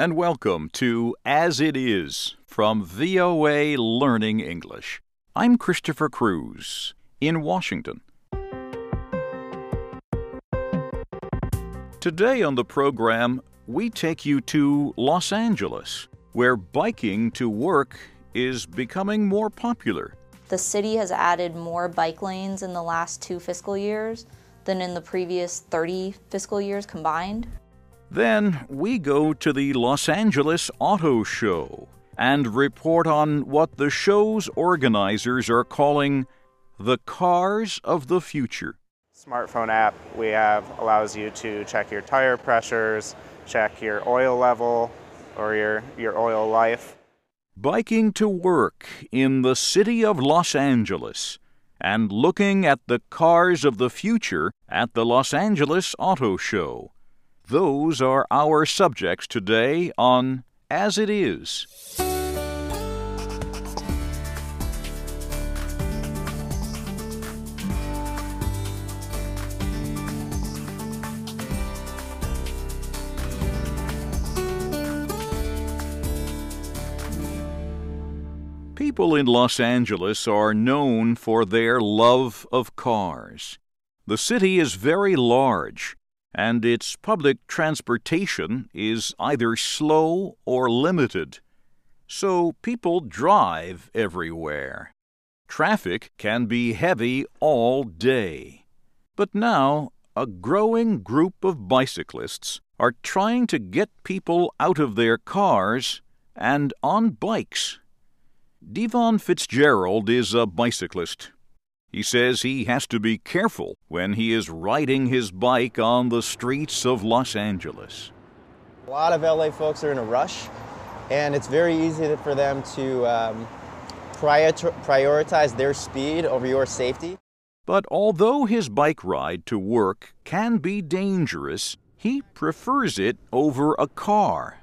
and welcome to As It Is from VOA Learning English. I'm Christopher Cruz in Washington. Today on the program, we take you to Los Angeles, where biking to work is becoming more popular. The city has added more bike lanes in the last 2 fiscal years than in the previous 30 fiscal years combined. Then we go to the Los Angeles Auto Show and report on what the show's organizers are calling the cars of the future. Smartphone app we have allows you to check your tire pressures, check your oil level or your oil life. Biking to work in the city of Los Angeles and looking at the cars of the future at the Los Angeles Auto Show. Those are our subjects today on As It Is. People in Los Angeles are known for their love of cars. The city is very large, and its public transportation is either slow or limited. So people drive everywhere. Traffic can be heavy all day. But now, a growing group of bicyclists are trying to get people out of their cars and on bikes. Devon Fitzgerald is a bicyclist. He says he has to be careful when he is riding his bike on the streets of Los Angeles. A lot of LA folks are in a rush, and it's very easy for them to prioritize their speed over your safety. But although his bike ride to work can be dangerous, he prefers it over a car.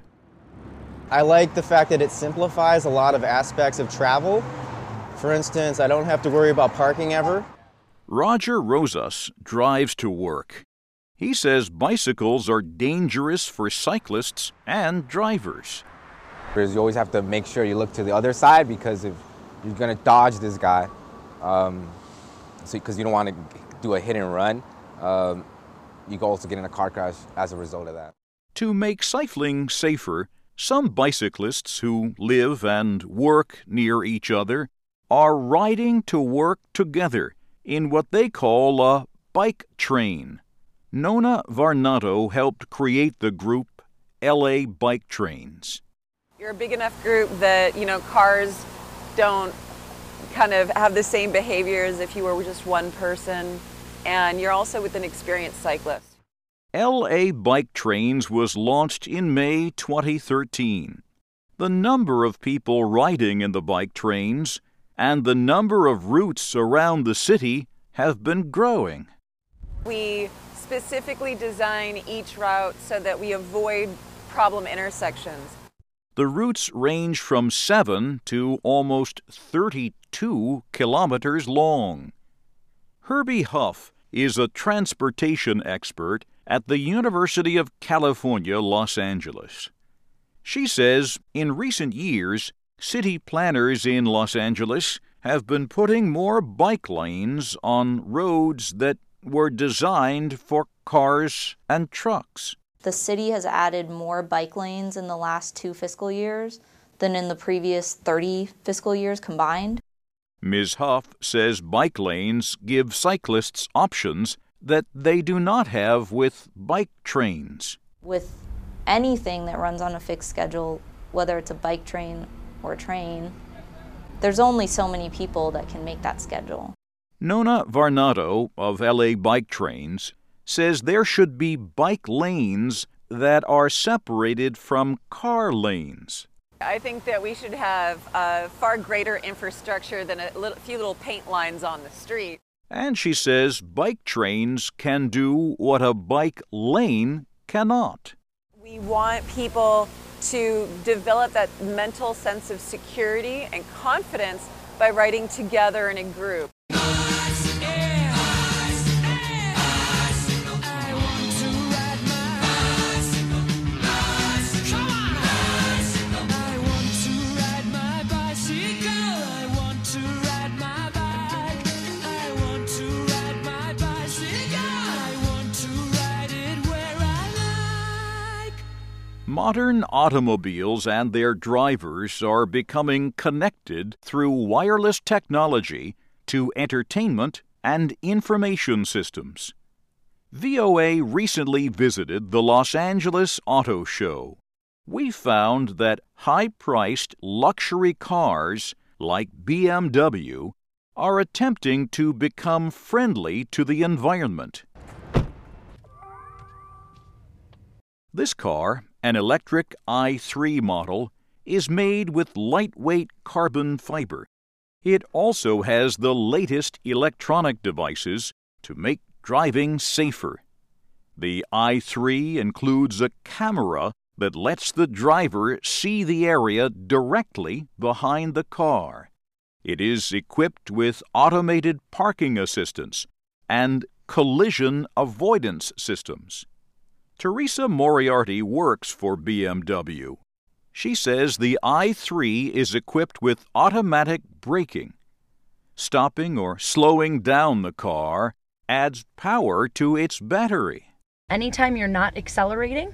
I like the fact that it simplifies a lot of aspects of travel. For instance, I don't have to worry about parking ever. Roger Rosas drives to work. He says bicycles are dangerous for cyclists and drivers. You always have to make sure you look to the other side because if you're going to dodge this guy, because you don't want to do a hit and run, you can also get in a car crash as a result of that. To make cycling safer, some bicyclists who live and work near each other are riding to work together in what they call a bike train. Nona Varnado helped create the group LA Bike Trains. You're a big enough group that, cars don't kind of have the same behavior as if you were just one person, and you're also with an experienced cyclist. LA Bike Trains was launched in May 2013. The number of people riding in the bike trains and the number of routes around the city have been growing. We specifically design each route so that we avoid problem intersections. The routes range from 7 to almost 32 kilometers long. Herbie Huff is a transportation expert at the University of California, Los Angeles. She says in recent years, city planners in Los Angeles have been putting more bike lanes on roads that were designed for cars and trucks. The city has added more bike lanes in the last 2 fiscal years than in the previous 30 fiscal years combined. Ms. Huff says bike lanes give cyclists options that they do not have with bike trains. With anything that runs on a fixed schedule, whether it's a bike train or a train, there's only so many people that can make that schedule. Nona Varnado of LA Bike Trains says there should be bike lanes that are separated from car lanes. I think that we should have a far greater infrastructure than a few little paint lines on the street. And she says bike trains can do what a bike lane cannot. We want people to develop that mental sense of security and confidence by riding together in a group. Modern automobiles and their drivers are becoming connected through wireless technology to entertainment and information systems. VOA recently visited the Los Angeles Auto Show. We found that high-priced luxury cars like BMW are attempting to become friendly to the environment. This car, an electric i3 model, is made with lightweight carbon fiber. It also has the latest electronic devices to make driving safer. The i3 includes a camera that lets the driver see the area directly behind the car. It is equipped with automated parking assistance and collision avoidance systems. Teresa Moriarty works for BMW. She says the i3 is equipped with automatic braking. Stopping or slowing down the car adds power to its battery. Anytime you're not accelerating,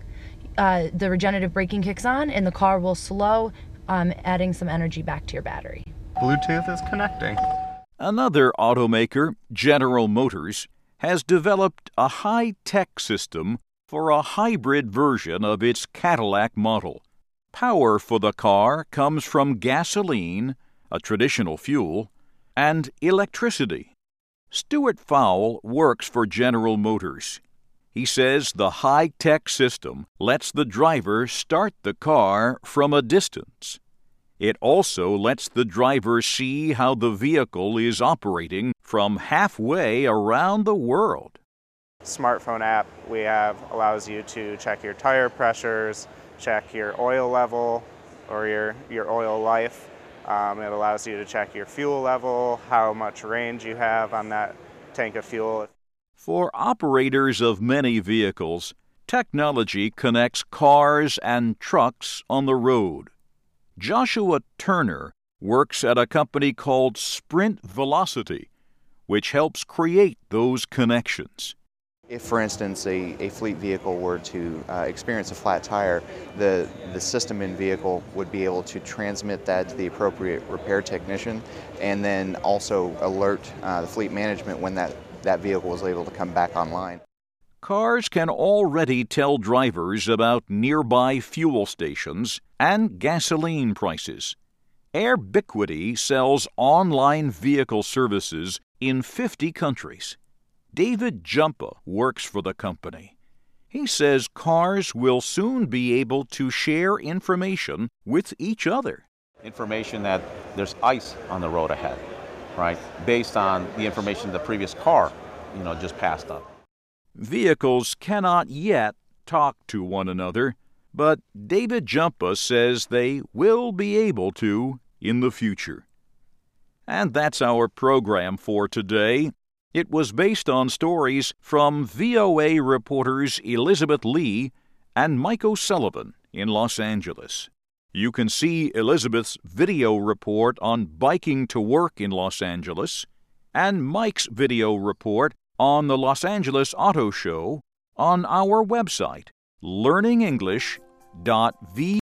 the regenerative braking kicks on and the car will slow, adding some energy back to your battery. Bluetooth is connecting. Another automaker, General Motors, has developed a high-tech system for a hybrid version of its Cadillac model. Power for the car comes from gasoline, a traditional fuel, and electricity. Stuart Fowle works for General Motors. He says the high-tech system lets the driver start the car from a distance. It also lets the driver see how the vehicle is operating from halfway around the world. Smartphone app we have allows you to check your tire pressures, check your oil level or your oil life. It allows you to check your fuel level, how much range you have on that tank of fuel. For operators of many vehicles, technology connects cars and trucks on the road. Joshua Turner works at a company called Sprint Velocity, which helps create those connections. If, for instance, a fleet vehicle were to experience a flat tire, the system in vehicle would be able to transmit that to the appropriate repair technician and then also alert the fleet management when that vehicle was able to come back online. Cars can already tell drivers about nearby fuel stations and gasoline prices. Airbiquity sells online vehicle services in 50 countries. David Jumpa works for the company. He says cars will soon be able to share information with each other. Information that there's ice on the road ahead, right? Based on the information the previous car, just passed up. Vehicles cannot yet talk to one another, but David Jumpa says they will be able to in the future. And that's our program for today. It was based on stories from VOA reporters Elizabeth Lee and Mike O'Sullivan in Los Angeles. You can see Elizabeth's video report on biking to work in Los Angeles and Mike's video report on the Los Angeles Auto Show on our website, learningenglish.voa.com.